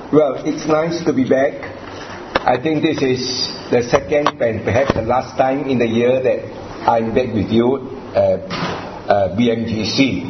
Well, it's nice to be back. I think this is the second and perhaps the last time in the year that I'm back with you at BMGC.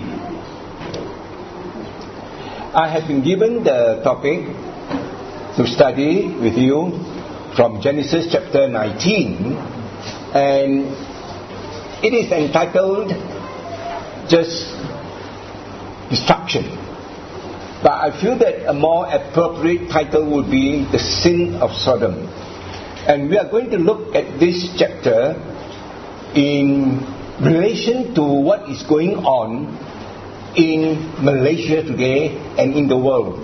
I have been given the topic to study with you from Genesis chapter 19, and it is entitled just Destruction. But I feel that a more appropriate title would be The Sin of Sodom. And we are going to look at this chapter in relation to what is going on in Malaysia today and in the world.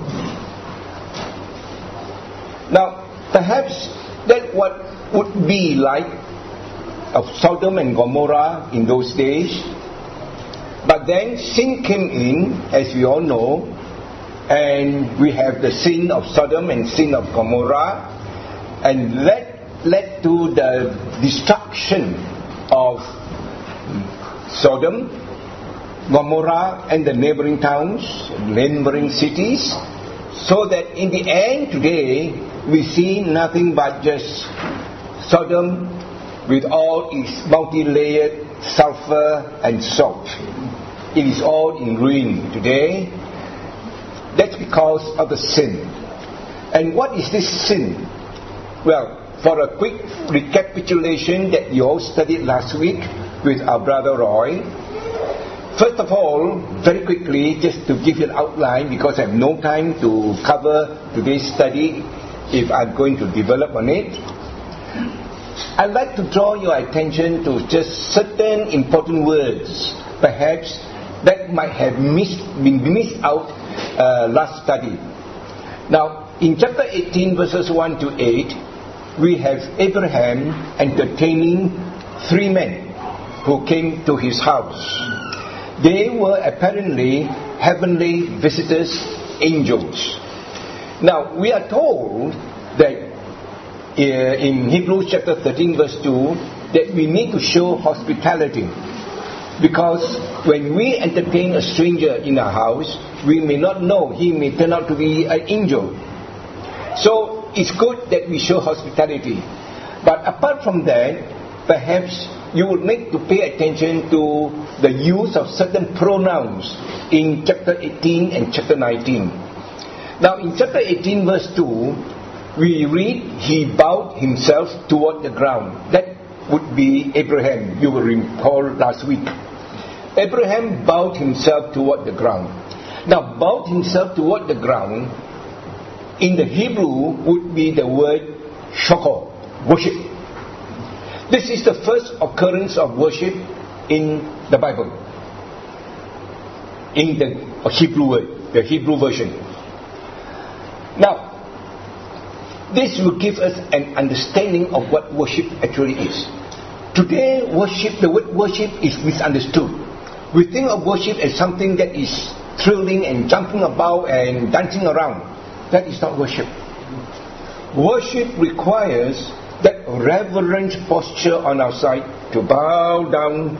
Now, perhaps that what would be like of Sodom and Gomorrah in those days. But then sin came in, as we all know, and we have the sin of Sodom and sin of Gomorrah, and that led to the destruction of Sodom, Gomorrah, and the neighboring towns, neighboring cities, so that in the end today we see nothing but just Sodom with all its multi-layered sulfur and salt. It is all in ruin today. That's because of the sin. And what is this sin? Well, for a quick recapitulation that you all studied last week with our brother Roy, first of all, very quickly, just to give you an outline, because I have no time to cover today's study if I'm going to develop on it, I'd like to draw your attention to just certain important words, perhaps that might have been missed out last study. Now, in chapter 18, verses 1 to 8, we have Abraham entertaining three men who came to his house. They were apparently heavenly visitors, angels. Now, we are told that in Hebrews chapter 13, verse 2, that we need to show hospitality. Because when we entertain a stranger in our house, we may not know, he may turn out to be an angel. So it's good that we show hospitality. But apart from that, perhaps you would need to pay attention to the use of certain pronouns in chapter 18 and chapter 19. Now in chapter 18 verse 2, we read, he bowed himself toward the ground. That would be Abraham, you will recall last week. Abraham bowed himself toward the ground. Now, bowed himself toward the ground, in the Hebrew, would be the word shokor, worship. This is the first occurrence of worship in the Bible, in the Hebrew word, the Hebrew version. Now, this will give us an understanding of what worship actually is. Today, worship, the word worship is misunderstood. We think of worship as something that is thrilling and jumping about and dancing around. That is not worship. Worship requires that reverent posture on our side to bow down.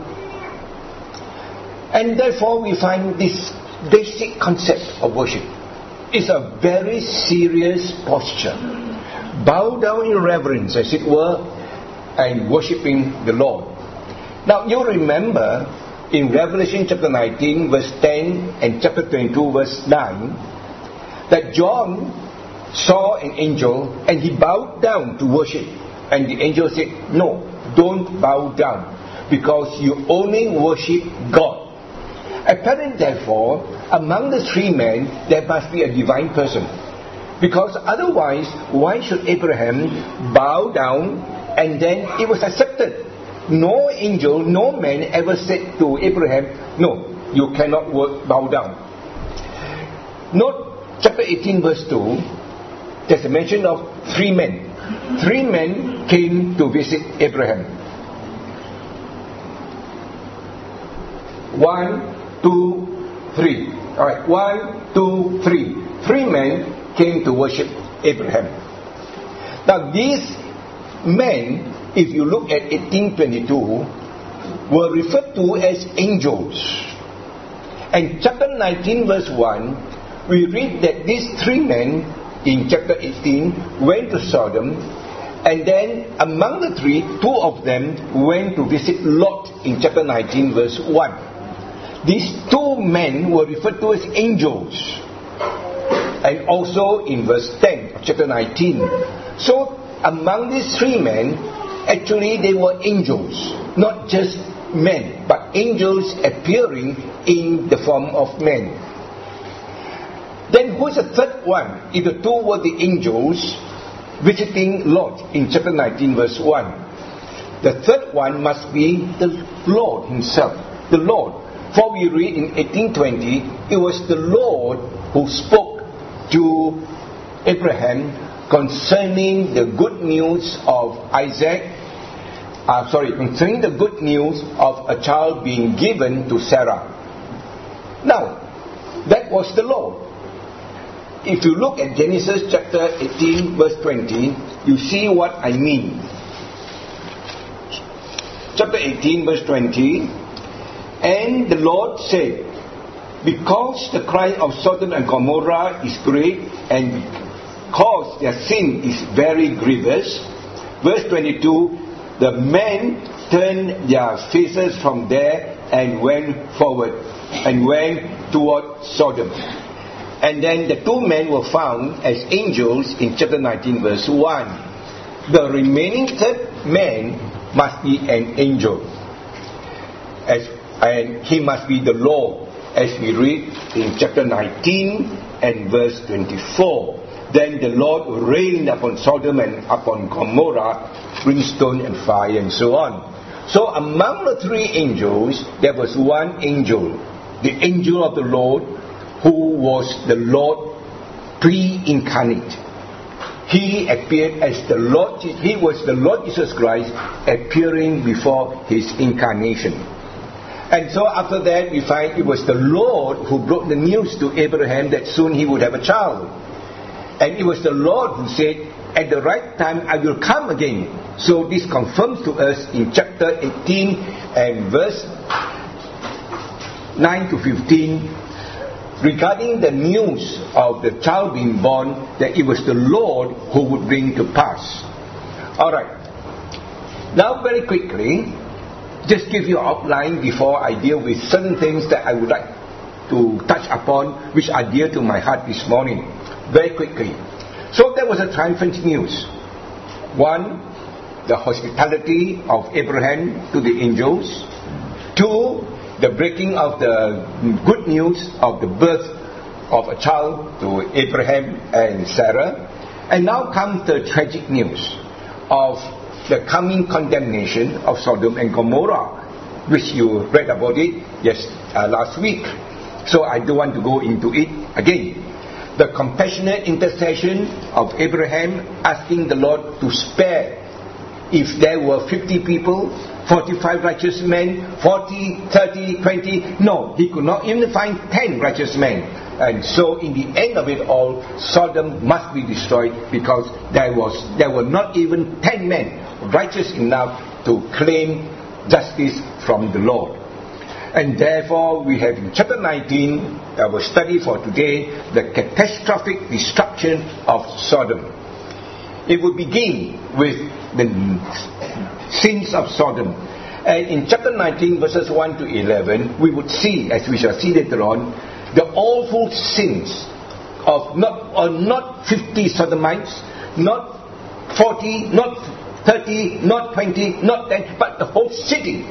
And therefore we find this basic concept of worship is a very serious posture. Bow down in reverence, as it were, and worshipping the Lord. Now you remember in Revelation chapter 19 verse 10 and chapter 22 verse 9 that John saw an angel and he bowed down to worship, and the angel said, no, don't bow down, because you only worship God. Apparently therefore, among the three men there must be a divine person, because otherwise why should Abraham bow down and then it was accepted? No angel, no man ever said to Abraham, no, you cannot bow down. Note chapter 18 verse 2, there's a mention of three men. Three men came to visit Abraham. 1, 2, 3. Alright, 1, 2, 3. Three men came to worship Abraham. Now these men, if you look at 18:22, were referred to as angels. And chapter 19 verse 1, we read that these three men in chapter 18 went to Sodom, and then among the three, two of them went to visit Lot in chapter 19 verse 1. These two men were referred to as angels, and also in verse 10 of chapter 19. So among these three men, actually they were angels, not just men, but angels appearing in the form of men. Then who is the third one? If the two were the angels visiting Lot in chapter 19 verse 1, the third one must be the Lord himself, the Lord. For we read in 18:20, it was the Lord who spoke to Abraham concerning the good news of concerning the good news of a child being given to Sarah. Now, that was the Lord. If you look at Genesis chapter 18 verse 20, you see what I mean. Chapter 18 verse 20, and the Lord said, because the cry of Sodom and Gomorrah is great, and because their sin is very grievous. Verse 22, the men turned their faces from there and went forward, and went toward Sodom. And then the two men were found as angels in chapter 19 verse 1. The remaining third man must be an angel, and he must be the Lord, as we read in chapter 19 and verse 24. Then the Lord rained upon Sodom and upon Gomorrah brimstone and fire, and so on. So among the three angels, there was one angel, the angel of the Lord, who was the Lord pre-incarnate. He appeared as the Lord. He was the Lord Jesus Christ appearing before his incarnation. And so after that, we find it was the Lord who brought the news to Abraham that soon he would have a child. And it was the Lord who said, at the right time I will come again. So this confirms to us in chapter 18 and verse 9 to 15, regarding the news of the child being born, that it was the Lord who would bring to pass. Alright. Now very quickly, just give you an outline before I deal with certain things that I would like to touch upon, which are dear to my heart this morning. Very quickly. So there was a triumphant news. One, the hospitality of Abraham to the angels. Two, the breaking of the good news of the birth of a child to Abraham and Sarah. And now comes the tragic news of the coming condemnation of Sodom and Gomorrah, which you read about it last week. So I don't want to go into it again. The compassionate intercession of Abraham asking the Lord to spare, if there were 50 people, 45 righteous men, 40, 30, 20, no, he could not even find 10 righteous men. And so in the end of it all, Sodom must be destroyed, because there were not even 10 men righteous enough to claim justice from the Lord. And therefore we have in chapter 19, our study for today, the catastrophic destruction of Sodom. It will begin with the sins of Sodom. And in chapter 19 verses 1 to 11, we would see, as we shall see later on, the awful sins of not 50 Sodomites, not 40, not 30, not 20, not 10, but the whole city.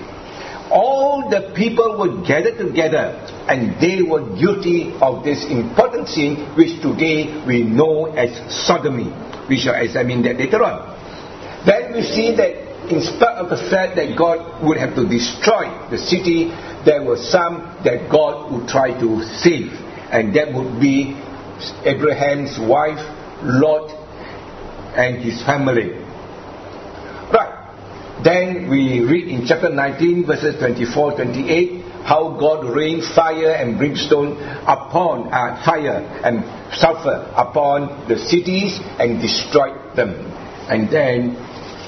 All the people were gathered together, and they were guilty of this important sin, which today we know as sodomy. We shall examine that later on. Then we see that in spite of the fact that God would have to destroy the city, there were some that God would try to save, and that would be Abraham's wife, Lot, and his family. Right. Then we read in chapter 19 verses 24-28 how God rained fire and brimstone upon fire and sulfur upon the cities and destroyed them. And then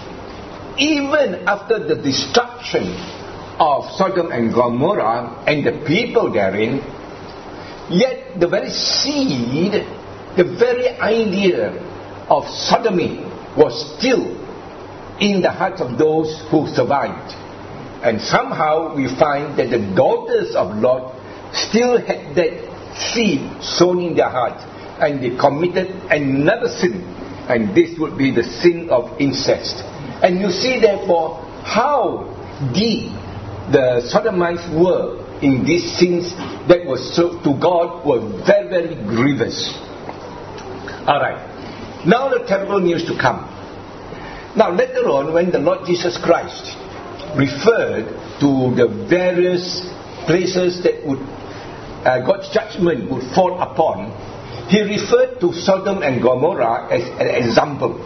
even after the destruction of Sodom and Gomorrah and the people therein, yet the very seed the very idea of sodomy was still in the hearts of those who survived. And somehow we find that the daughters of Lot still had that seed sown in their heart, and they committed another sin, and this would be the sin of incest. And you see therefore how deep the Sodomites were in these sins that was so, to God, were very, very grievous. Alright, now the terrible news to come. Now later on, when the Lord Jesus Christ referred to the various places that would God's judgment would fall upon, he referred to Sodom and Gomorrah as an example.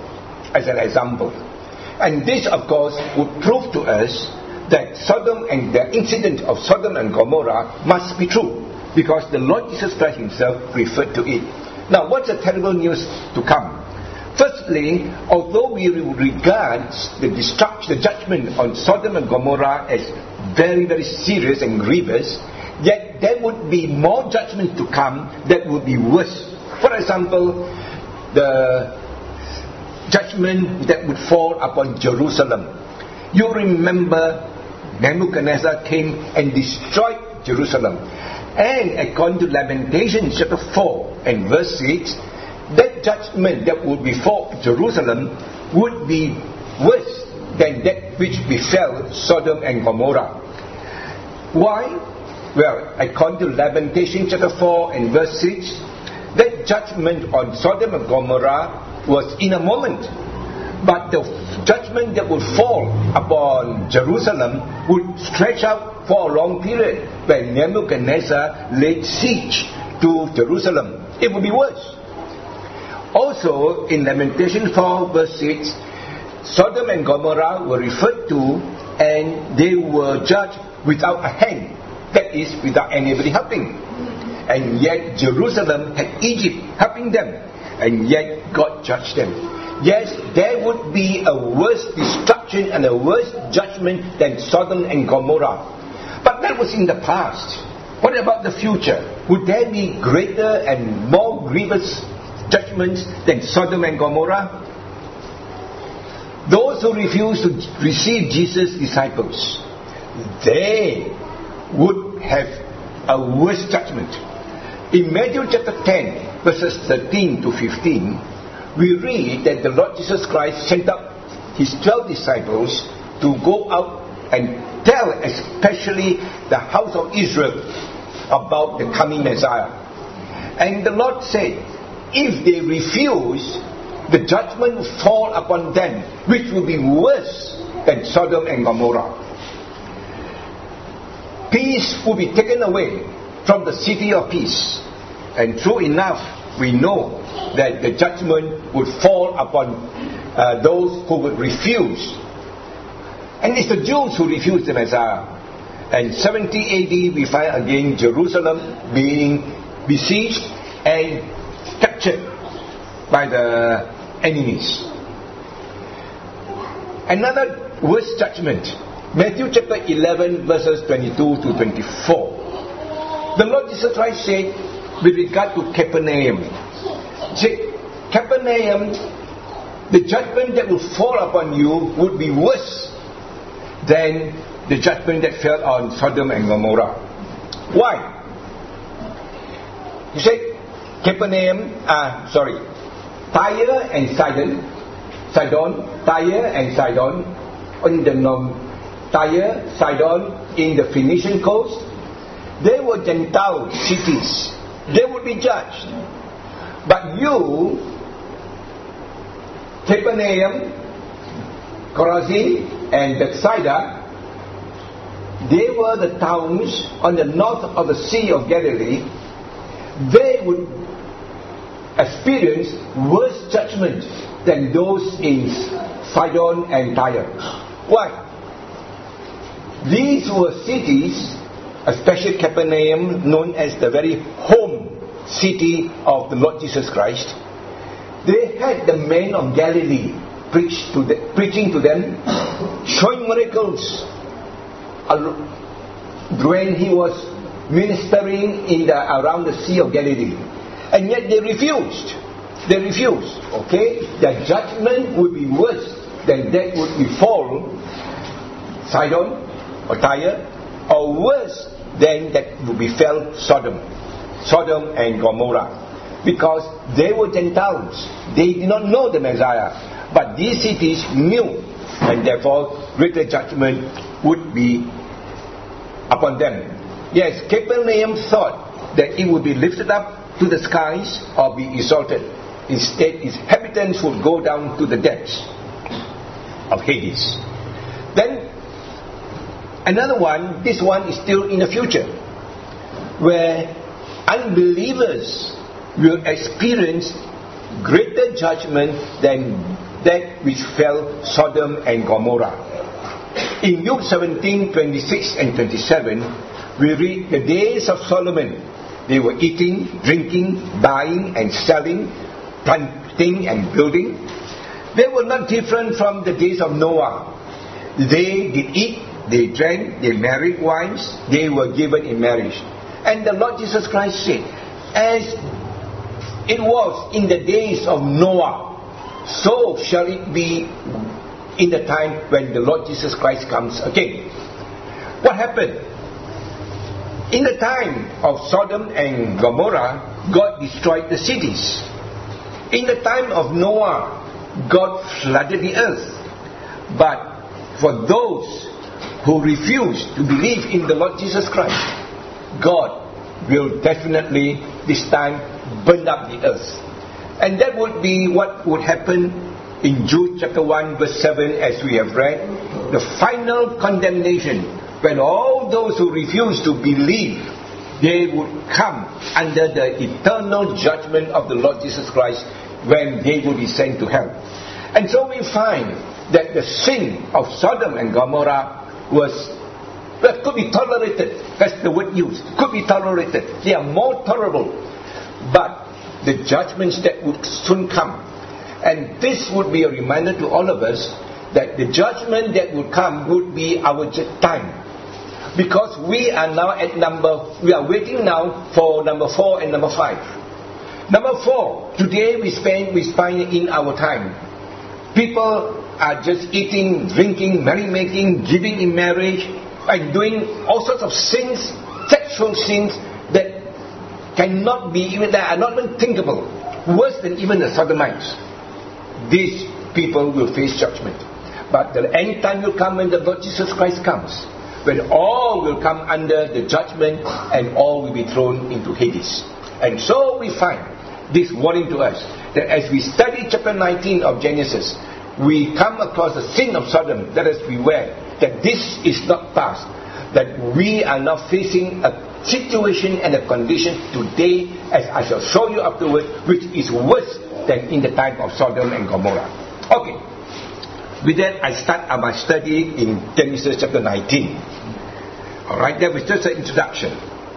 And this, of course, would prove to us that Sodom and the incident of Sodom and Gomorrah must be true, because the Lord Jesus Christ himself referred to it. Now, what's the terrible news to come? Firstly, although we regard the judgment on Sodom and Gomorrah as very, very serious and grievous, yet there would be more judgment to come that would be worse. For example, the judgment that would fall upon Jerusalem. You remember Nebuchadnezzar came and destroyed Jerusalem. And according to Lamentations chapter 4 and verse 6, that judgment that would befall Jerusalem would be worse than that which befell Sodom and Gomorrah. Why? Well, according to Lamentations chapter 4 and verse 6, that judgment on Sodom and Gomorrah was in a moment. But the judgment that would fall upon Jerusalem would stretch out for a long period. When Nebuchadnezzar laid siege to Jerusalem, it would be worse. Also, in Lamentation 4 verse 6, Sodom and Gomorrah were referred to, and they were judged without a hand. That is, without anybody helping. And yet Jerusalem had Egypt helping them, and yet God judged them. Yes, there would be a worse destruction and a worse judgment than Sodom and Gomorrah. But that was in the past. What about the future? Would there be greater and more grievous judgments than Sodom and Gomorrah? Those who refuse to receive Jesus' disciples, they would have a worse judgment. In Matthew chapter 10, verses 13 to 15, we read that the Lord Jesus Christ sent up his 12 disciples to go out and tell especially the house of Israel about the coming Messiah. And the Lord said, if they refuse, the judgment will fall upon them, which will be worse than Sodom and Gomorrah. Peace will be taken away from the city of peace. And true enough, we know that the judgment would fall upon those who would refuse. And it's the Jews who refused the Messiah. And 70 AD we find again Jerusalem being besieged and captured by the enemies. Another worse judgment, Matthew chapter 11 verses 22 to 24. The Lord Jesus Christ said with regard to Capernaum, Capernaum, the judgment that will fall upon you would be worse than the judgment that fell on Sodom and Gomorrah. Why? You say Capernaum, Tyre and Sidon, on the Tyre, Sidon in the Phoenician coast, they were Gentile cities. They would be judged. But you, Capernaum, Chorazin and Bethsaida, they were the towns on the north of the Sea of Galilee. They would experience worse judgment than those in Sidon and Tyre. Why? These were cities, especially Capernaum, known as the very home city of the Lord Jesus Christ. They had the men of Galilee preaching to them, showing miracles when he was ministering around the Sea of Galilee. And yet they refused. They refused. Okay? Their judgment would be worse than that would befall Sidon or Tyre, or worse than that would befell Sodom and Gomorrah. Because they were Gentiles. They did not know the Messiah. But these cities knew, and therefore greater judgment would be upon them. Yes, Capernaum thought that it would be lifted up to the skies or be exalted. Instead, its inhabitants would go down to the depths of Hades. Then, another one, this one is still in the future, where unbelievers will experience greater judgment than that which fell Sodom and Gomorrah. In Luke 17:26 and 27, we read the days of Solomon. They were eating, drinking, buying and selling, planting and building. They were not different from the days of Noah. They did eat, they drank, they married wives, they were given in marriage. And the Lord Jesus Christ said, as it was in the days of Noah, so shall it be in the time when the Lord Jesus Christ comes again. What happened? In the time of Sodom and Gomorrah, God destroyed the cities. In the time of Noah, God flooded the earth. But for those who refuse to believe in the Lord Jesus Christ, God will definitely this time burn up the earth. And that would be what would happen in Jude chapter 1 verse 7, as we have read. The final condemnation, when all those who refuse to believe, they would come under the eternal judgment of the Lord Jesus Christ when they would be sent to hell. And so we find that the sin of Sodom and Gomorrah could be tolerated. That's the word used. Could be tolerated. They are more tolerable. But the judgments that would soon come, and this would be a reminder to all of us that the judgment that would come would be our time, because we are now we are waiting now for number 4 and number 5. Number 4, today we find in our time, people are just eating, drinking, merrymaking, giving in marriage, and doing all sorts of sins, sexual sins that cannot be even, that are not even thinkable, worse than even the Sodomites. These people will face judgment. But the end time will come when the Lord Jesus Christ comes, when all will come under the judgment and all will be thrown into Hades. And so we find this warning to us, that as we study chapter 19 of Genesis, we come across the sin of Sodom. Let us beware that this is not past, that we are now facing a situation and a condition today, as I shall show you afterwards, which is worse than in the time of Sodom and Gomorrah. Okay, with that I start my study in Genesis chapter 19. Alright, that was just an introduction,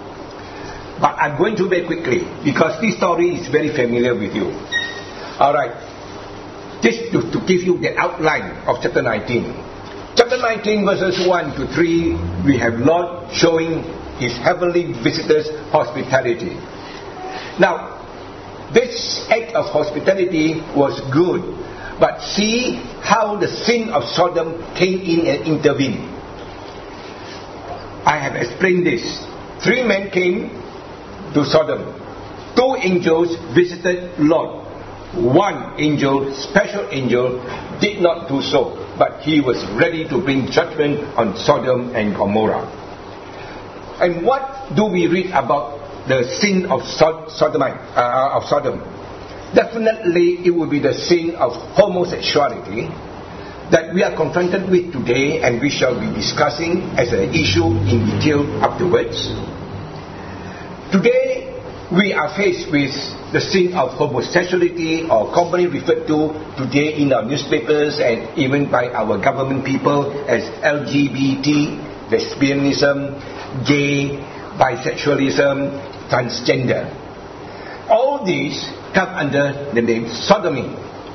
but I'm going to very quickly because this story is very familiar with you. Alright, just to give you the outline of chapter 19. Chapter 19 verses 1 to 3, we have Lord showing His heavenly visitors hospitality. Now, this act of hospitality was good, but see how the sin of Sodom came in and intervened. I have explained this. 3 men came to Sodom. 2 angels visited Lot. 1 angel, special angel, did not do so, but he was ready to bring judgment on Sodom and Gomorrah. And what do we read about the sin of Sodom? Definitely it will be the sin of homosexuality that we are confronted with today, and we shall be discussing as an issue in detail afterwards. Today we are faced with the sin of homosexuality, or commonly referred to today in our newspapers and even by our government people as LGBT, lesbianism, gay, bisexualism, transgender. All these come under the name sodomy,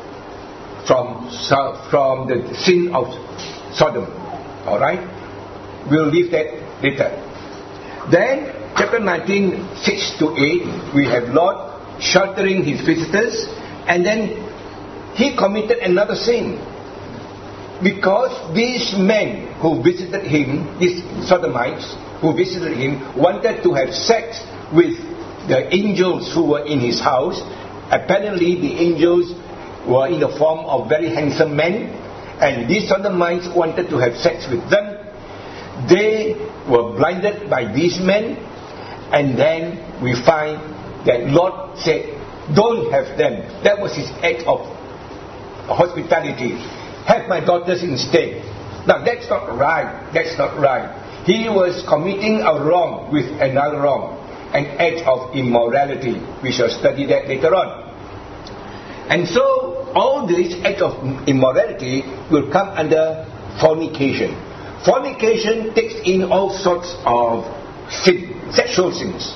from the sin of Sodom. Alright? We'll leave that later. Then, chapter 19, 6 to 8, we have Lot sheltering his visitors, and then he committed another sin. Because these men who visited him, these sodomites who visited him, wanted to have sex with the angels who were in his house. Apparently the angels were in the form of very handsome men, and these sodomites wanted to have sex with them. They were blinded by these men, and then we find that Lot said, don't have them. That was his act of hospitality. Have my daughters instead. Now that's not right. That's not right. He was committing a wrong with another wrong, an act of immorality. We shall study that later on. And so all this act of immorality will come under fornication. Fornication takes in all sorts of sin, sexual sins.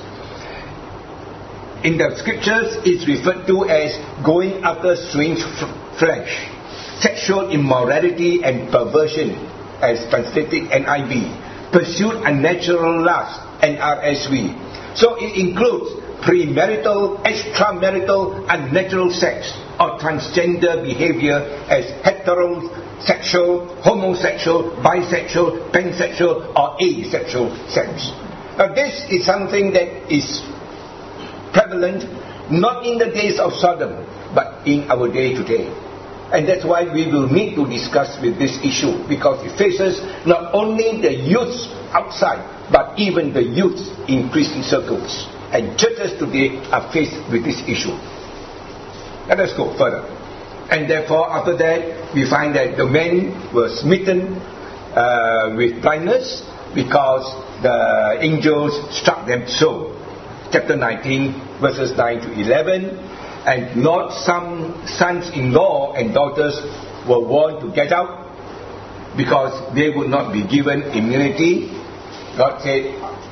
In the scriptures, it's referred to as going after strange flesh, sexual immorality and perversion, as translated NIV, pursued unnatural lust, NRSV. So it includes premarital, extramarital, unnatural sex, or transgender behavior as heterosexual, homosexual, bisexual, pansexual, or asexual sex. Now this is something that is prevalent not in the days of Sodom, but in our day today. And that's why we will need to discuss with this issue, because it faces not only the youths outside, but even the youths in Christian circles. And churches today are faced with this issue. Let us go further. And therefore, after that, we find that the men were smitten with blindness because the angels struck them so. Chapter 19, verses 9 to 11. And not some sons-in-law and daughters were warned to get out because they would not be given immunity. God said,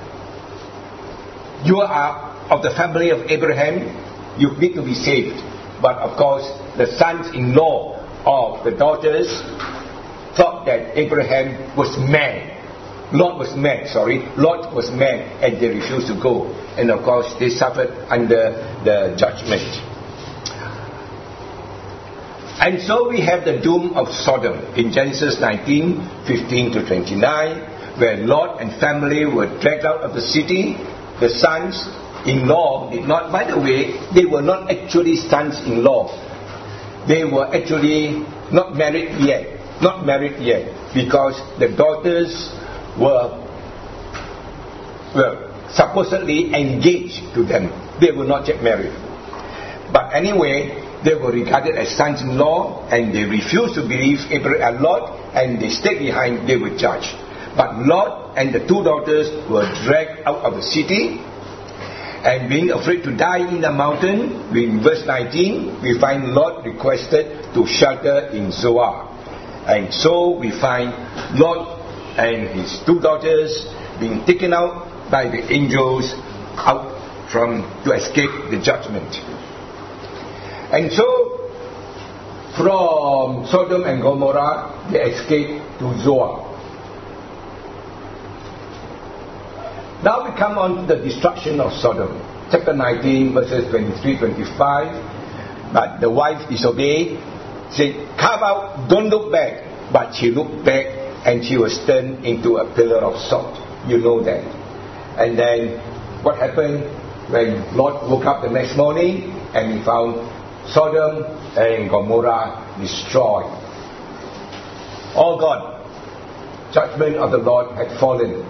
you are of the family of Abraham, you need to be saved. But of course, the sons-in-law of the daughters thought that Abraham was mad. Lot was mad, and they refused to go. And of course, they suffered under the judgment. And so we have the doom of Sodom in Genesis 19, 15 to 29, where Lot and family were dragged out of the city. The sons-in-law did not, by the way, they were not actually sons-in-law. They were actually not married yet, because the daughters were supposedly engaged to them. They were not yet married. But anyway, they were regarded as sons-in-law, and they refused to believe Lot, and they stayed behind. They were judged. But Lot and the two daughters were dragged out of the city, and being afraid to die in the mountain. In verse 19, we find Lot requested to shelter in Zoar. And so we find Lot and his two daughters being taken out by the angels out to escape the judgment. And so from Sodom and Gomorrah they escaped to Zoar. Now we come on to the destruction of Sodom. Chapter 19, verses 23-25. But the wife disobeyed, said, "Come out, don't look back." But she looked back, and she was turned into a pillar of salt. You know that. And then what happened when Lot woke up the next morning and he found Sodom and Gomorrah destroyed. All gone. Judgment of the Lord had fallen.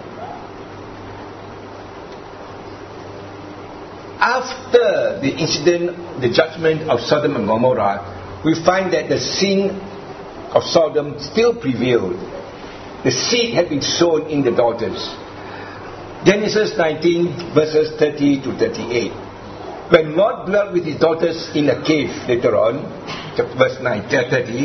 After the incident, the judgment of Sodom and Gomorrah, we find that the sin of Sodom still prevailed. The seed had been sown in the daughters. Genesis 19, verses 30 to 38. When Lot dwelt with his daughters in a cave later on, verse 30,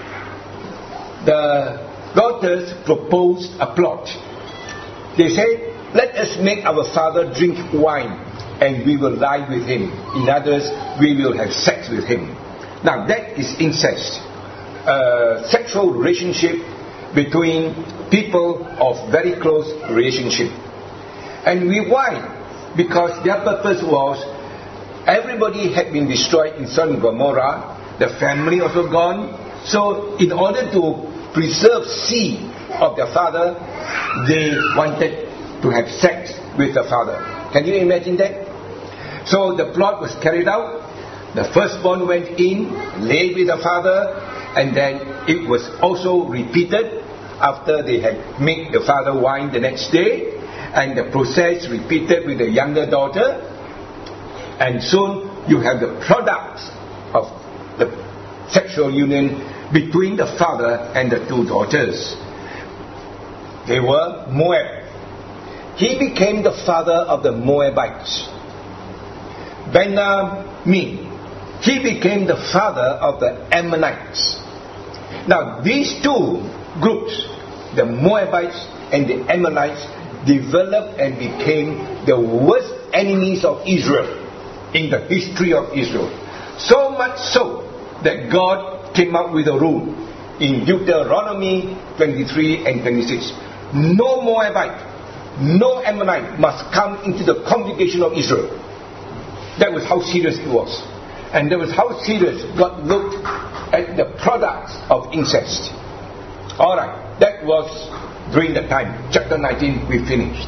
the daughters proposed a plot. They said, "Let us make our father drink wine, and we will lie with him. In others, we will have sex with him." Now that is incest. Sexual relationship between people of very close relationship. And why? Because their purpose was Everybody had been destroyed in Sodom and Gomorrah. The family also gone. So in order to preserve seed of their father, they wanted to have sex with the father. Can you imagine that? So the plot was carried out. The firstborn went in, lay with the father, and then it was also repeated after they had made the father wine the next day, and the process repeated with the younger daughter, and soon you have the products of the sexual union between the father and the two daughters. They were Moab. He became the father of the Moabites. Ben-Ammi, he became the father of the Ammonites. Now these two groups, the Moabites and the Ammonites, developed and became the worst enemies of Israel in the history of Israel. So much so that God came up with a rule in Deuteronomy 23 and 26. No Moabite, no Ammonite must come into the congregation of Israel. That was how serious it was. And that was how serious God looked at the products of incest. Alright, that was during the time. Chapter 19, we finished.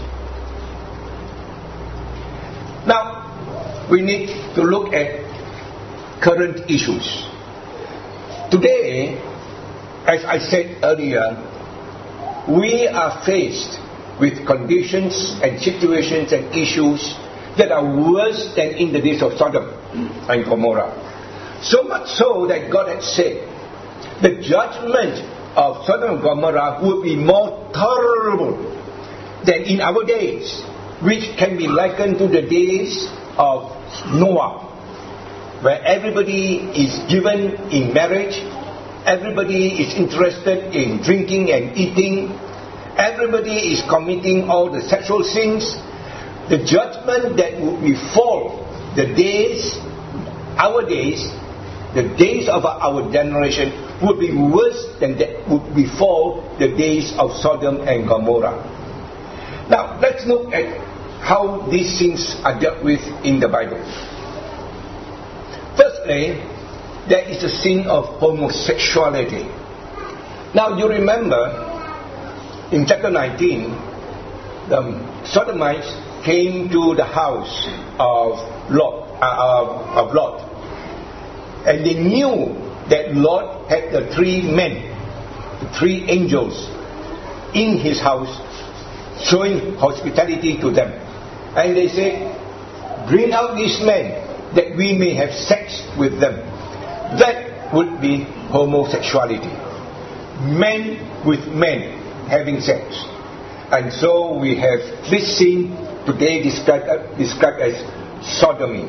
Now, we need to look at current issues. Today, as I said earlier, we are faced with conditions and situations and issues that are worse than in the days of Sodom and Gomorrah. So much so that God had said the judgment of Sodom and Gomorrah would be more tolerable than in our days, which can be likened to the days of Noah, where everybody is given in marriage, everybody is interested in drinking and eating, everybody is committing all the sexual sins. The judgment that would befall the days, our days, the days of our generation would be worse than that would befall the days of Sodom and Gomorrah. Now, let's look at how these things are dealt with in the Bible. Firstly, there is a sin of homosexuality. Now, you remember in chapter 19, the Sodomites came to the house of Lot, and they knew that Lot had the three men, the three angels in his house, showing hospitality to them. And they said, bring out these men that we may have sex with them. That would be homosexuality. Men with men having sex. And so we have this sin today described as sodomy.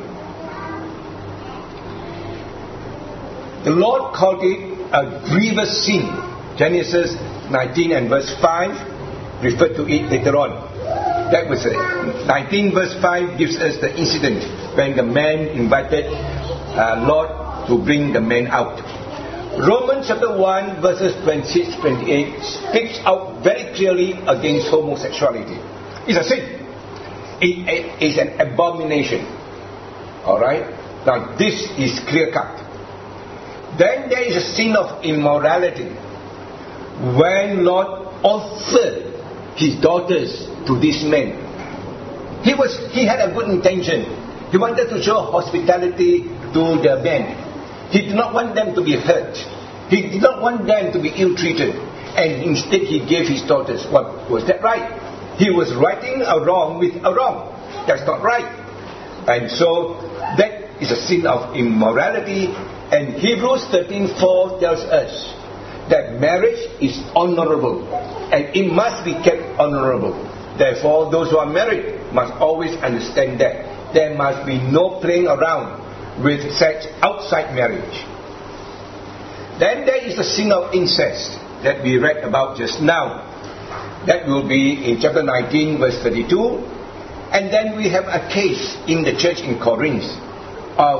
The Lord called it a grievous sin. Genesis 19 and verse 5 referred to it later on. That was it. 19 verse 5 gives us the incident when the man invited Lot to bring the men out. Romans chapter 1 verses 26-28 speaks out very clearly against homosexuality. It's a sin. It is an abomination. Alright? Now this is clear cut. Then there is a sin of immorality. When Lot offered his daughters to these men, he had a good intention. He wanted to show hospitality to the men. He did not want them to be hurt. He did not want them to be ill-treated. And instead he gave his daughters. What was that right? He was righting a wrong with a wrong. That's not right. And so that is a sin of immorality. And Hebrews 13:4 tells us that marriage is honorable and it must be kept honorable. Therefore, those who are married must always understand that there must be no playing around with sex outside marriage. Then there is the sin of incest that we read about just now. That will be in chapter 19 verse 32. And then we have a case in the church in Corinth of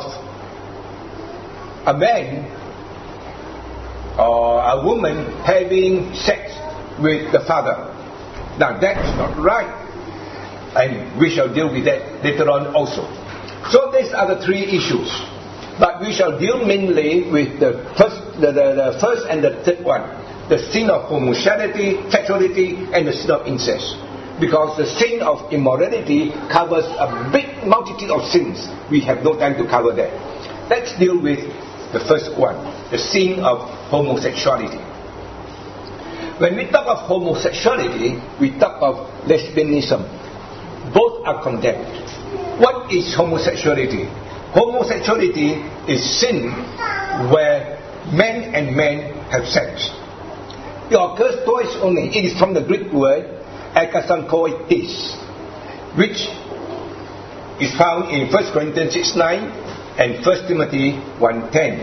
a man or a woman having sex with the father. Now that is not right. And we shall deal with that later on also. So these are the three issues. But we shall deal mainly with the first and the third one. The sin of homosexuality, sexuality, and the sin of incest. Because the sin of immorality covers a big multitude of sins. We have no time to cover that. Let's deal with the first one, the sin of homosexuality. When we talk of homosexuality, we talk of lesbianism. Both are condemned. What is homosexuality? Homosexuality is sin where men and men have sex. It occurs twice only. It is from the Greek word akasankoitis, which is found in 1 Corinthians 6:9 and 1 Timothy 1:10.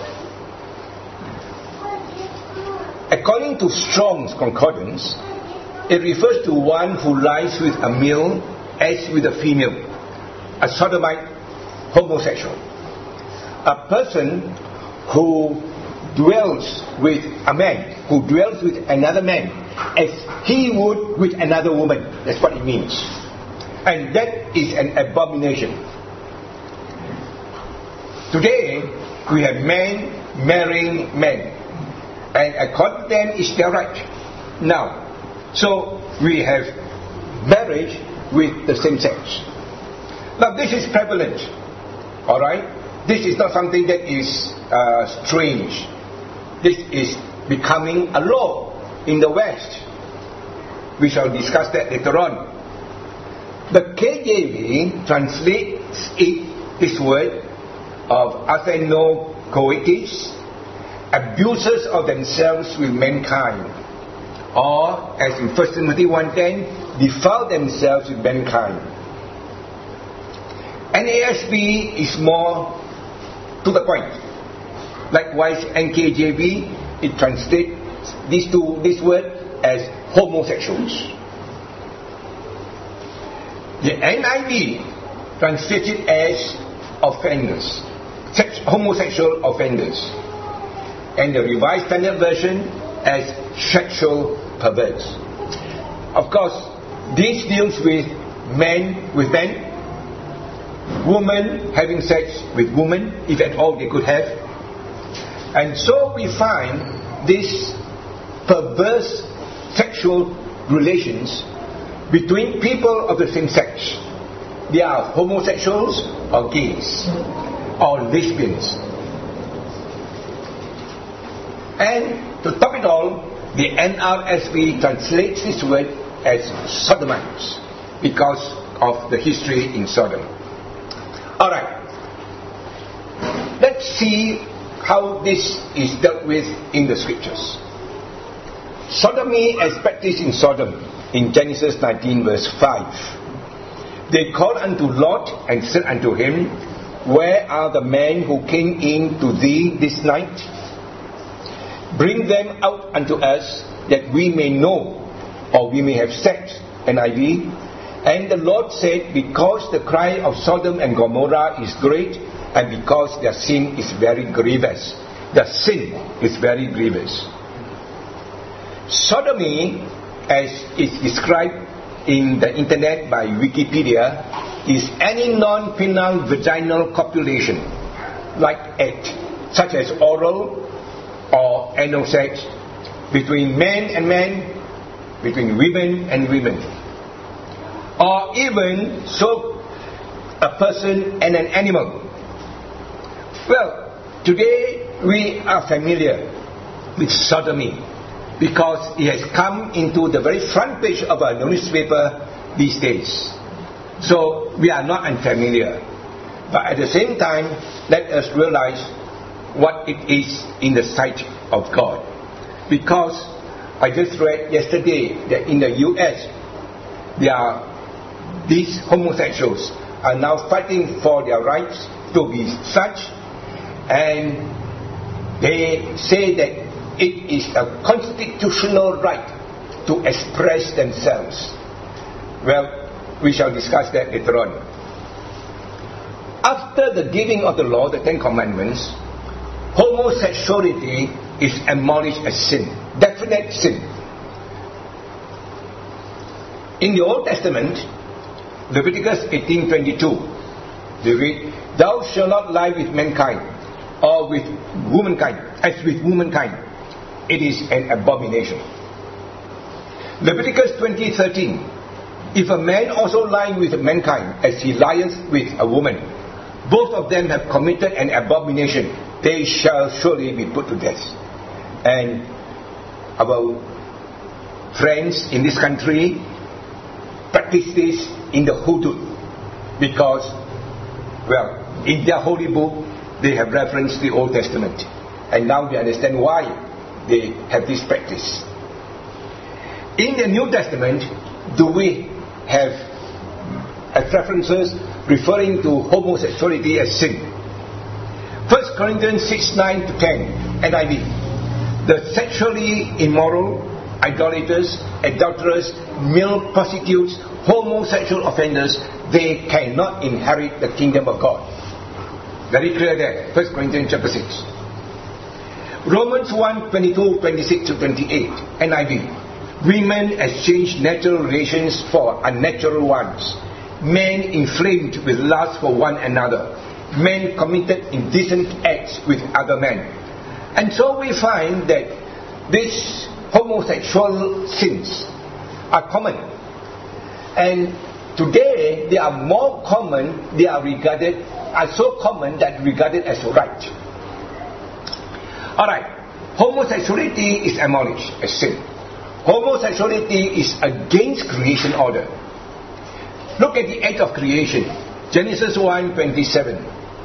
According to Strong's Concordance, it refers to one who lies with a male as with a female, a sodomite, homosexual. A person who dwells with a man, who dwells with another man, as he would with another woman. That's what it means. And that is an abomination. Today, we have men marrying men. And according to them, it's their right. Now, so we have marriage with the same sex. Now, this is prevalent. Alright? This is not something that is strange. This is becoming a law in the West. We shall discuss that later on. The KJV translates this word of athenocoitis, abusers of themselves with mankind, or as in 1 Timothy 1:10, defile themselves with mankind. NASB is more to the point. Likewise, NKJV, it translates this word as homosexuals. The NIV translates it as offenders, homosexual offenders, and the Revised Standard Version as sexual perverts. Of course, this deals with men with men, women having sex with women, if at all they could have. And so we find these perverse sexual relations between people of the same sex. They are homosexuals or gays or lesbians. And to top it all, the NRSV translates this word as sodomites because of the history in Sodom. Alright, let's see how this is dealt with in the scriptures. Sodomy as practiced in Sodom, in Genesis 19 verse 5. They called unto Lot and said unto him, Where are the men who came in to thee this night? Bring them out unto us, that we may know, or we may have sex. NIV. And the Lord said, Because the cry of Sodom and Gomorrah is great, and because their sin is very grievous. The sin is very grievous. Sodomy, as is described in the internet by Wikipedia, is any non-penile vaginal copulation, like act, such as oral or anal sex, between men and men, between women and women, or even so a person and an animal. Well, today we are familiar with sodomy because it has come into the very front page of our newspaper these days. So we are not unfamiliar. But at the same time, let us realize what it is in the sight of God. Because I just read yesterday that in the US, these homosexuals are now fighting for their rights to be such, and they say that it is a constitutional right to express themselves. Well, we shall discuss that later on. After the giving of the law, the Ten Commandments, homosexuality is acknowledged as sin, definite sin. In the Old Testament, Leviticus 18:22, They read, "Thou shalt not lie with mankind, or with womankind, as with womankind. It is an abomination." Leviticus 20:13, "If a man also lie with mankind, as he lieth with a woman, both of them have committed an abomination. They shall surely be put to death." And our friends in this country practice this in the Hudud, because, well, in their holy book they have referenced the Old Testament, and now they understand why they have this practice. In the New Testament, do we have references referring to homosexuality as sin? 1 Corinthians 6:9-10 NIV. "The sexually immoral, idolaters, adulterers, male prostitutes, homosexual offenders, they cannot inherit the kingdom of God." Very clear there, 1 Corinthians chapter 6. Romans 1:22-26-28 NIV. "Women exchange natural relations for unnatural ones. Men inflamed with lust for one another. Men committed indecent acts with other men." And so we find that these homosexual sins are common. And today they are more common, are so common that regarded as right. Alright, homosexuality is abolished as sin. Homosexuality is against creation order. Look at the act of creation. Genesis 1:27.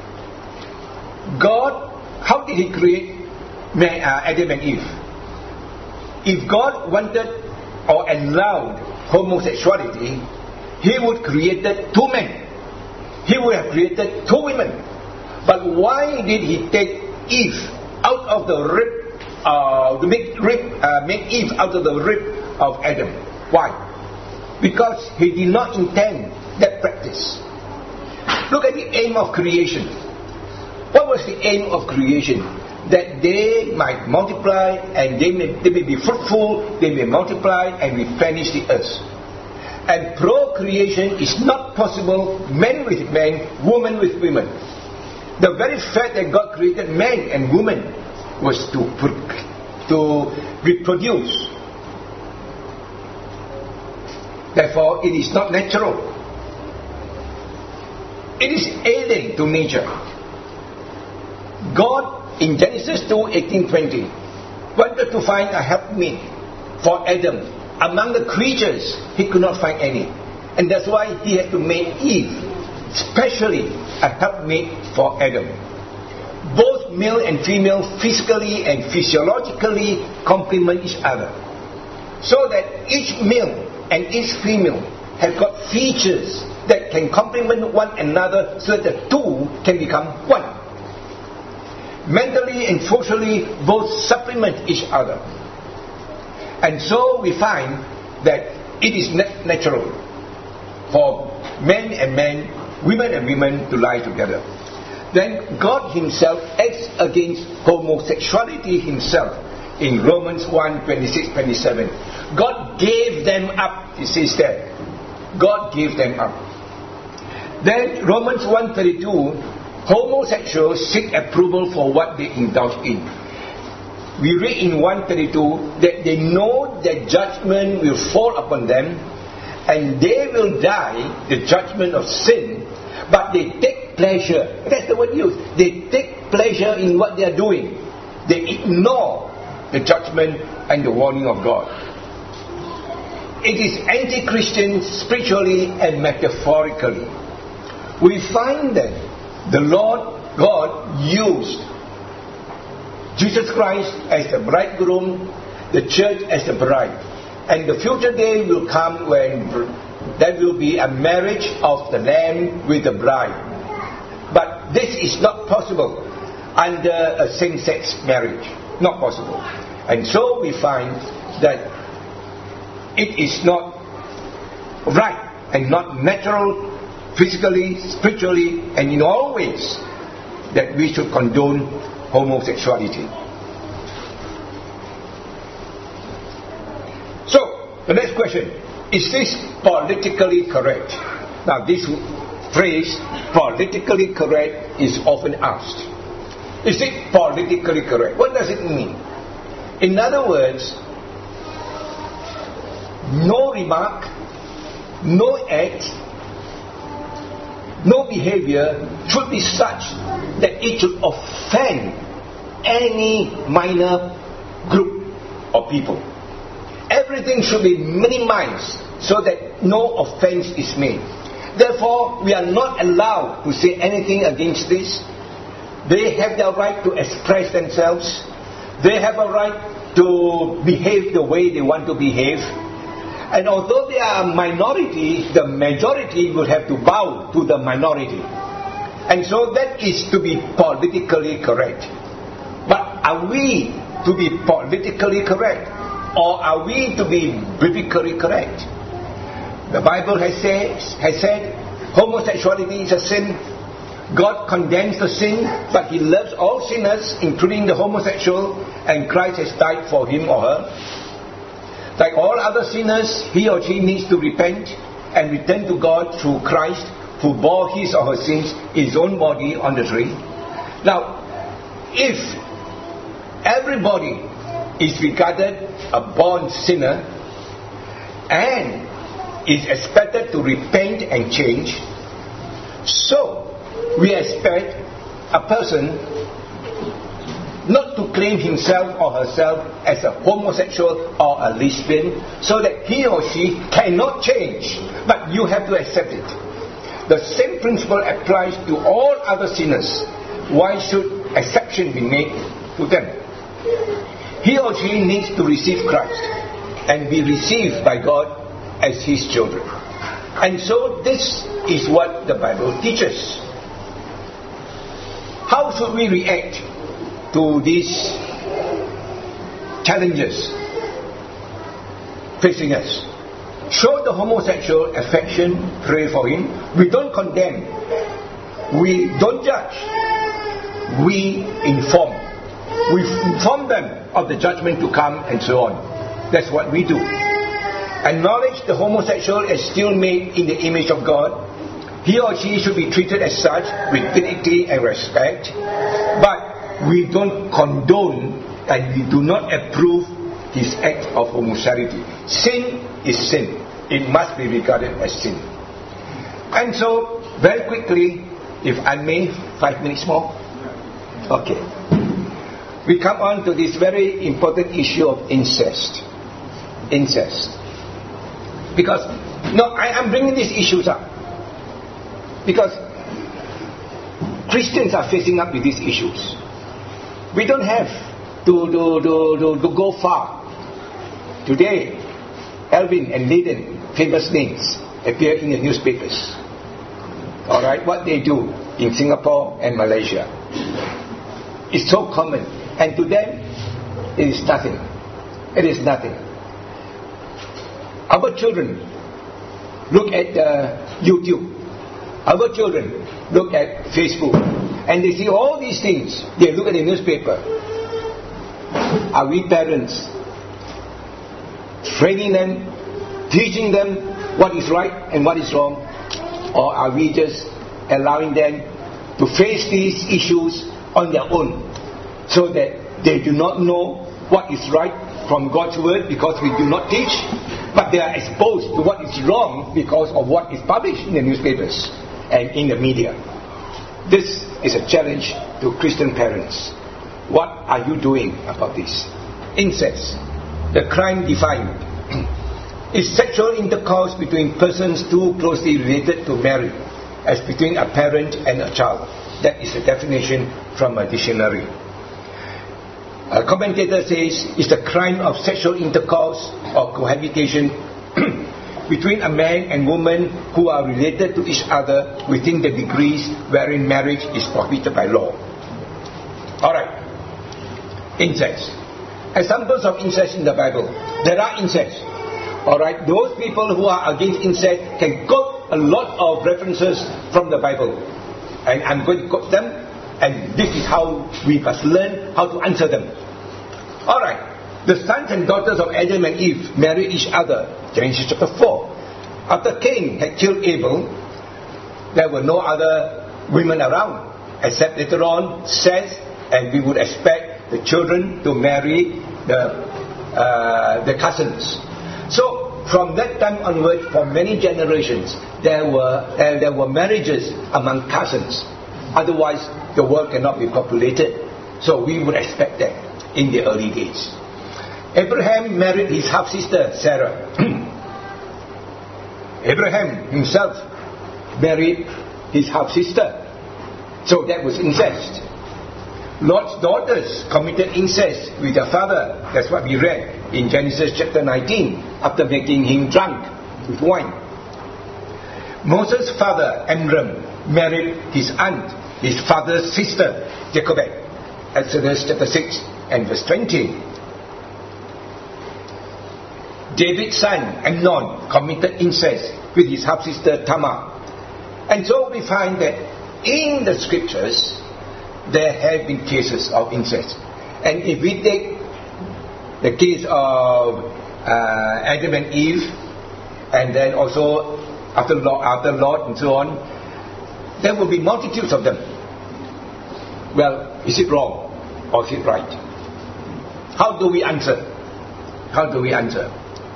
God, how did He create Adam and Eve? If God wanted or allowed homosexuality, He would created two men. He would have created two women. But why did He take Eve out of the rib, to make Eve out of the rib of Adam? Why? Because He did not intend that practice. Look at the aim of creation. What was the aim of creation? That they might multiply, and they may be fruitful, they may multiply and replenish the earth. And procreation is not possible man with man, woman with women. The very fact that God created man and woman was to reproduce. Therefore, it is not natural. It is alien to nature. God, in Genesis 2:18-20, wanted to find a helpmeet for Adam. Among the creatures, He could not find any. And that's why He had to make Eve, specially a helpmeet for Adam. Both male and female physically and physiologically complement each other, so that each male and each female have got features that can complement one another, so that the two can become one. Mentally and socially, both supplement each other. And so we find that it is natural for men and men, women and women to lie together. Then God Himself acts against homosexuality Himself in Romans 1:26-27. God gave them up, He says there. God gave them up. Then Romans 1:32, homosexuals seek approval for what they indulge in. We read in 1:32 that they know that judgment will fall upon them, and they will die the judgment of sin, but they take pleasure. That's the word used. They take pleasure in what they are doing. They ignore the judgment and the warning of God. It is anti-Christian spiritually and metaphorically. We find that the Lord God used Jesus Christ as the bridegroom, the church as the bride. And the future day will come when there will be a marriage of the Lamb with the bride. But this is not possible under a same-sex marriage. Not possible. And so we find that it is not right and not natural, physically, spiritually, and in all ways, that we should condone homosexuality. So, the next question, is this politically correct? Now, this phrase politically correct is often asked. Is it politically correct? What does it mean? In other words, no remark, no act, no behavior should be such that it should offend any minor group of people. Everything should be minimized so that no offense is made. Therefore, we are not allowed to say anything against this. They have the right to express themselves. They have a right to behave the way they want to behave. And although they are a minority, the majority will have to bow to the minority. And so that is to be politically correct. But are we to be politically correct? Or are we to be biblically correct? The Bible has said homosexuality is a sin. God condemns the sin, but He loves all sinners, including the homosexual, and Christ has died for him or her. Like all other sinners, he or she needs to repent and return to God through Christ, who bore his or her sins in his own body on the tree. Now, if everybody is regarded a born sinner and is expected to repent and change, so we expect a person not to claim himself or herself as a homosexual or a lesbian so that he or she cannot change, but you have to accept it. The same principle applies to all other sinners. Why should exception be made to them? He or she needs to receive Christ and be received by God as his children. And so this is what the Bible teaches. How should we react to these challenges facing us? Show the homosexual affection, pray for him. We don't condemn, we don't judge, we inform. We inform them of the judgment to come and so on. That's what we do. Acknowledge the homosexual is still made in the image of God. He or she should be treated as such with dignity and respect. But we don't condone and we do not approve his act of homosexuality. Sin is sin. It must be regarded as sin. And so, very quickly, if I may, 5 minutes more. Okay. We come on to this very important issue of incest. Incest. Because, I'm bringing these issues up because Christians are facing up with these issues. We don't have to go far. Today, Alvin and Layden, famous names, appear in the newspapers. Alright, what they do in Singapore and Malaysia. It's so common. And to them, it is nothing. It is nothing. Our children look at YouTube. Our children look at Facebook. And they see all these things. They look at the newspaper. Are we parents training them, teaching them what is right and what is wrong? Or are we just allowing them to face these issues on their own so that they do not know what is right from God's word because we do not teach, but they are exposed to what is wrong because of what is published in the newspapers and in the media? This is a challenge to Christian parents. What are you doing about this? Incest, the crime defined, is sexual intercourse between persons too closely related to marry, as between a parent and a child. That is the definition from a dictionary. A commentator says it's the crime of sexual intercourse or cohabitation between a man and woman who are related to each other within the degrees wherein marriage is prohibited by law. Alright. Incest. Examples of incest in the Bible. There are incest. Alright. Those people who are against incest can quote a lot of references from the Bible. And I'm going to quote them. And this is how we must learn how to answer them. Alright. The sons and daughters of Adam and Eve married each other. Genesis chapter 4. After Cain had killed Abel, there were no other women around, except later on, Seth, and we would expect the children to marry the cousins. So from that time onward, for many generations, there were marriages among cousins. Otherwise, the world cannot be populated. So we would expect that in the early days. Abraham married his half-sister Sarah. Abraham himself married his half-sister. So that was incest. Lot's daughters committed incest with their father. That's what we read in Genesis chapter 19, after making him drunk with wine. Moses' father, Amram, married his aunt, his father's sister, Jochebed. Exodus chapter 6 and verse 20. David's son, Amnon, committed incest with his half-sister Tamar. And so we find that in the scriptures, there have been cases of incest. And if we take the case of Adam and Eve, and then also after Lot and so on, there will be multitudes of them. Well, is it wrong or is it right? How do we answer? How do we answer?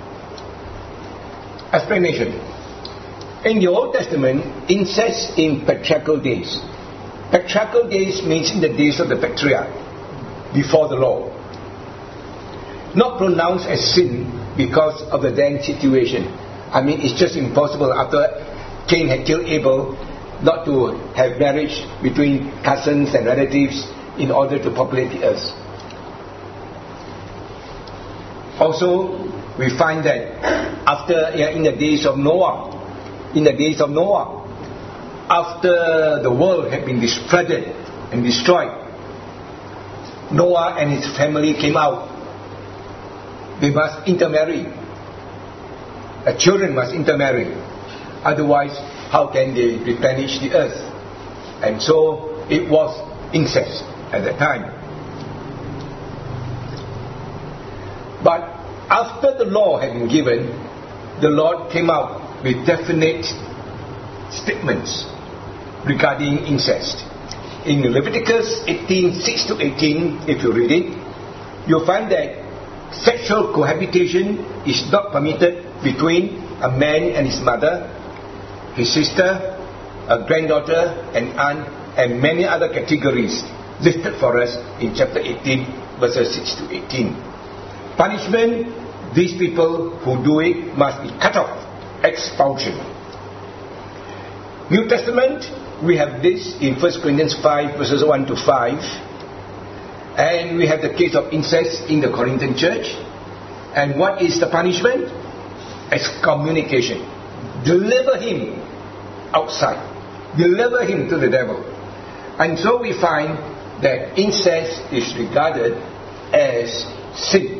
Explanation. In the Old Testament, incest in patriarchal days. Patriarchal days means in the days of the patriarch, before the law. Not pronounced as sin because of the then situation. I mean, it's just impossible after Cain had killed Abel not to have marriage between cousins and relatives in order to populate the earth. Also, we find that in the days of Noah, after the world had been flooded and destroyed, Noah and his family came out. They must intermarry. The children must intermarry. Otherwise, how can they replenish the earth? And so it was incest at that time. But after the law had been given, the Lord came out with definite statements regarding incest. In Leviticus 18:6-18, if you read it, you'll find that sexual cohabitation is not permitted between a man and his mother, his sister, a granddaughter, an aunt, and many other categories listed for us in chapter 18, verses 6-18. Punishment, these people who do it must be cut off, expulsion. New Testament, we have this in 1 Corinthians 5, verses 1-5. And we have the case of incest in the Corinthian church. And what is the punishment? Excommunication. Deliver him outside. Deliver him to the devil. And so we find that incest is regarded as sin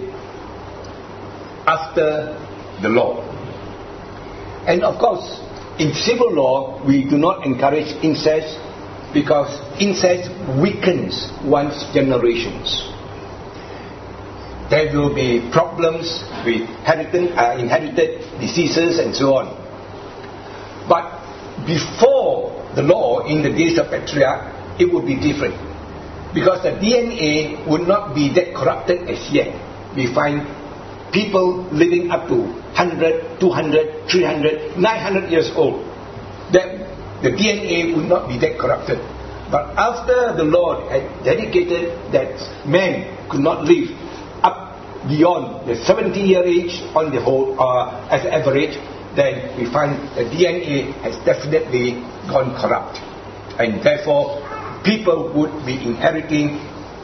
after the law. And of course, in civil law, we do not encourage incest because incest weakens one's generations. There will be problems with inherited diseases and so on. But before the law, in the days of patriarch, it would be different. Because the DNA would not be that corrupted as yet. We find people living up to 100, 200, 300, 900 years old. That the DNA would not be that corrupted. But after the Lord had dedicated that man could not live up beyond the 70-year age on the whole, as average, then we find the DNA has definitely gone corrupt. And therefore, people would be inheriting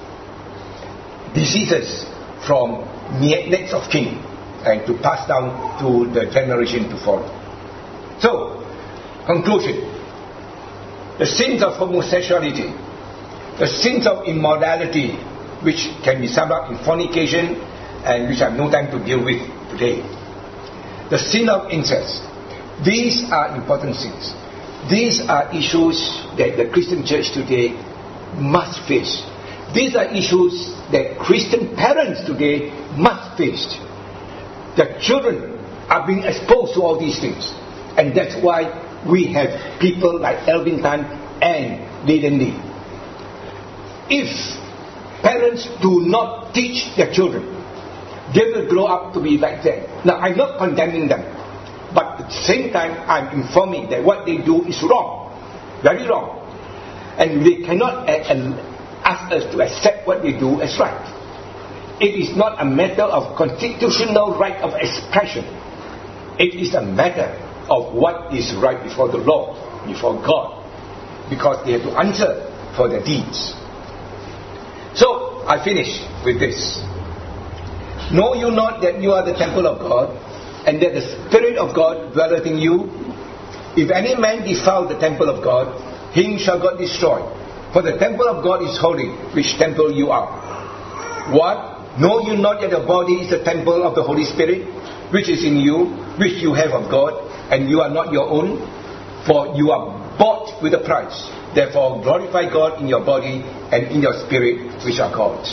diseases from next of kin and to pass down to the generation to follow. So, conclusion. The sins of homosexuality, the sins of immorality, which can be summed up in fornication and which I have no time to deal with today. The sin of incest. These are important sins. These are issues that the Christian church today must face. These are issues that Christian parents today must face. The children are being exposed to all these things. And that's why we have people like Alvin Tan and Dylan Lee. If parents do not teach their children, they will grow up to be like that. Now, I'm not condemning them, but at the same time, I'm informing that what they do is wrong, very wrong. And they cannot ask us to accept what they do as right. It is not a matter of constitutional right of expression. It is a matter of what is right before the Lord, before God, because they have to answer for their deeds. So, I finish with this. Know you not that you are the temple of God, and that the Spirit of God dwelleth in you? If any man defile the temple of God, him shall God destroy. For the temple of God is holy, which temple you are. What? Know you not that the body is the temple of the Holy Spirit, which is in you, which you have of God, and you are not your own? For you are bought with a price. Therefore glorify God in your body and in your spirit, which are God's.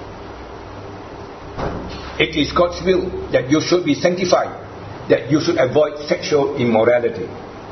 It is God's will that you should be sanctified, that you should avoid sexual immorality,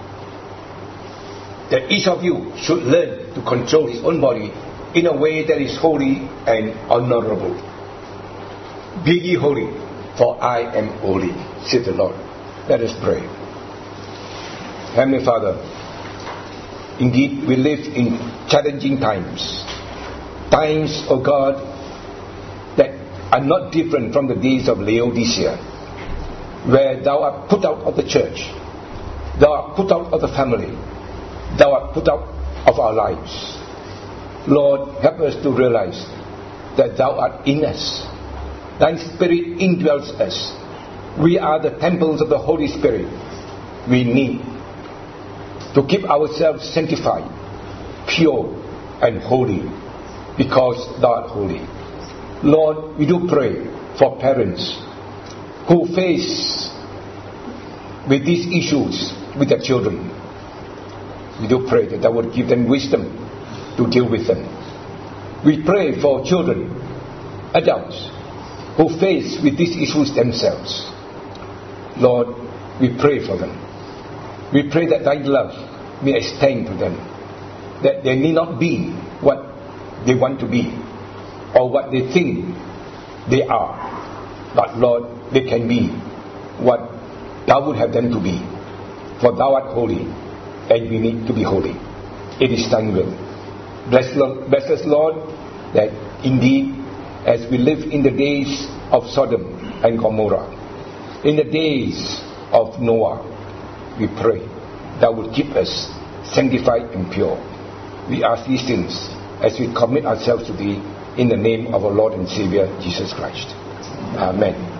that each of you should learn to control his own body in a way that is holy and honorable. Be ye holy, for I am holy, said the Lord. Let us pray. Heavenly Father, indeed we live in challenging times. Times, O God, that are not different from the days of Laodicea, where thou art put out of the church, thou art put out of the family, thou art put out of our lives. Lord, help us to realize that thou art in us. Thy Spirit indwells us. We are the temples of the Holy Spirit. We need to keep ourselves sanctified, pure and holy, because thou art holy. Lord, we do pray for parents who face with these issues with their children. We do pray that thou would give them wisdom to deal with them. We pray for children, adults, who face with these issues themselves. Lord, we pray for them. We pray that thy love may extend to them, that they need not be what they want to be or what they think they are, but Lord, they can be what thou would have them to be, for thou art holy and we need to be holy. It is thine will. Bless us, Lord, that indeed as we live in the days of Sodom and Gomorrah, in the days of Noah, we pray thou would keep us sanctified and pure. We ask these things as we commit ourselves to thee in the name of our Lord and Savior Jesus Christ. Amen.